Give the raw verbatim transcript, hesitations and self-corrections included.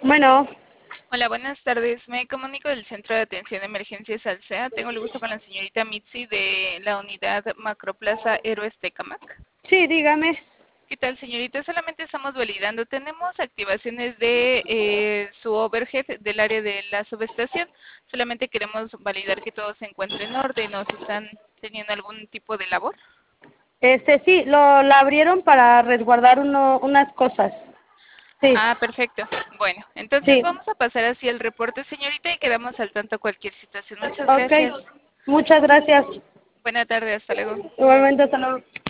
Bueno, Hola, buenas tardes. Me comunico del Centro de Atención de Emergencias Alsea. Tengo el gusto con la señorita Mitzi de la unidad Macroplaza Héroes Tecamac. sí, dígame. ¿Qué tal, señorita? Solamente estamos validando. Tenemos activaciones de eh, su overhead del área de la subestación. Solamente queremos validar que todo se encuentre en orden o si están teniendo algún tipo de labor. Este, sí, lo la abrieron para resguardar uno, unas cosas. Sí, Ah, perfecto. Bueno, entonces sí. vamos a pasar así el reporte, señorita, y quedamos al tanto de cualquier situación. Muchas Ok, gracias. muchas gracias. Buena tarde, hasta luego. Igualmente, hasta luego.